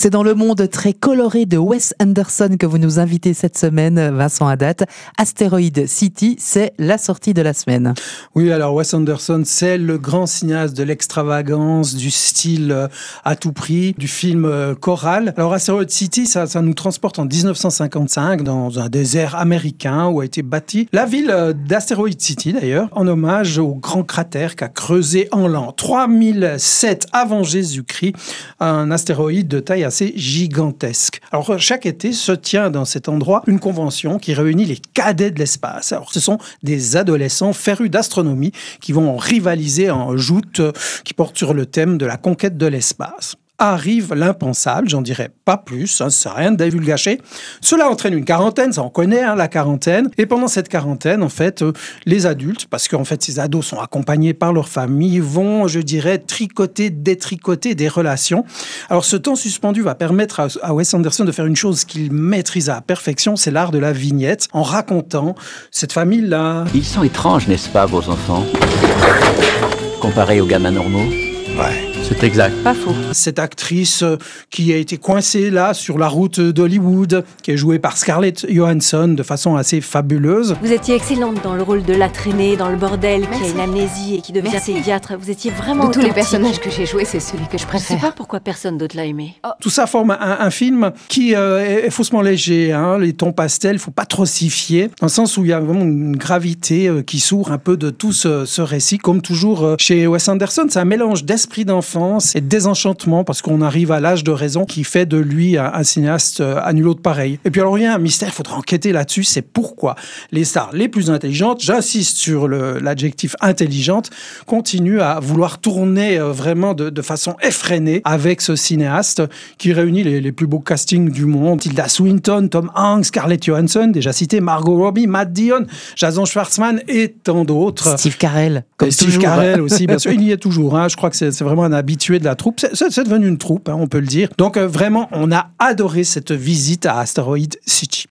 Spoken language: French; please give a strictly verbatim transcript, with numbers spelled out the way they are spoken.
C'est dans le monde très coloré de Wes Anderson que vous nous invitez cette semaine, Vincent Hadad. Asteroid City, c'est la sortie de la semaine. Oui, alors Wes Anderson, c'est le grand cinéaste de l'extravagance, du style à tout prix, du film choral. Alors Asteroid City, ça, ça nous transporte en dix-neuf cent cinquante-cinq dans un désert américain où a été bâtie la ville d'Asteroid City d'ailleurs, en hommage au grand cratère qu'a creusé en l'an trois mille sept avant Jésus-Christ, un astéroïde de taille assez gigantesque. Alors chaque été se tient dans cet endroit une convention qui réunit les cadets de l'espace. Alors ce sont des adolescents férus d'astronomie qui vont rivaliser en joutes qui portent sur le thème de la conquête de l'espace. Arrive l'impensable, j'en dirais pas plus, hein, ça n'a rien de divulgaché. Cela entraîne une quarantaine, ça on connaît hein, la quarantaine. Et pendant cette quarantaine, en fait, euh, les adultes, parce qu'en fait ces ados sont accompagnés par leur famille, vont, je dirais, tricoter, détricoter des relations. Alors ce temps suspendu va permettre à, à Wes Anderson de faire une chose qu'il maîtrise à la perfection, c'est l'art de la vignette, en racontant cette famille-là. Ils sont étranges, n'est-ce pas, vos enfants, comparés aux gamins normaux? Ouais. C'est exact. Pas faux. Cette actrice qui a été coincée là sur la route d'Hollywood, qui est jouée par Scarlett Johansson de façon assez fabuleuse. Vous étiez excellente dans le rôle de la traînée, dans le bordel, Merci. qui a une amnésie et qui devient Merci. pédiatre. Vous étiez vraiment De tous les authentique. personnages que j'ai joués, c'est celui que je Je sais préfère. pas pourquoi personne d'autre l'a aimé. Tout ça forme un, un film qui euh, est, est faussement léger. Hein. Les tons pastels, il ne faut pas trop s'y fier, dans le sens où il y a vraiment une gravité euh, qui sourd un peu de tout ce, ce récit. Comme toujours euh, chez Wes Anderson, c'est un mélange d'esprit d'enfance et de désenchantement, parce qu'on arrive à l'âge de raison qui fait de lui un, un cinéaste euh, à nul autre pareil. Et puis alors, il y a un mystère, il faudra enquêter là-dessus, c'est pourquoi les stars les plus intelligentes, j'insiste sur le, l'adjectif intelligente, continuent à vouloir tourner euh, vraiment de, de façon effrénée avec ce cinéaste qui réunit les, les plus beaux castings du monde. Tilda Swinton, Tom Hanks, Scarlett Johansson, déjà cité, Margot Robbie, Matt Dillon, Jason Schwartzman et tant d'autres. Steve Carell, comme Et Steve toujours. Carell aussi, bien sûr. Il y est toujours. Hein. Je crois que c'est, c'est vraiment un habitué de la troupe. C'est, c'est, c'est devenu une troupe, hein, on peut le dire. Donc euh, vraiment, on a adoré cette visite à Asteroid City.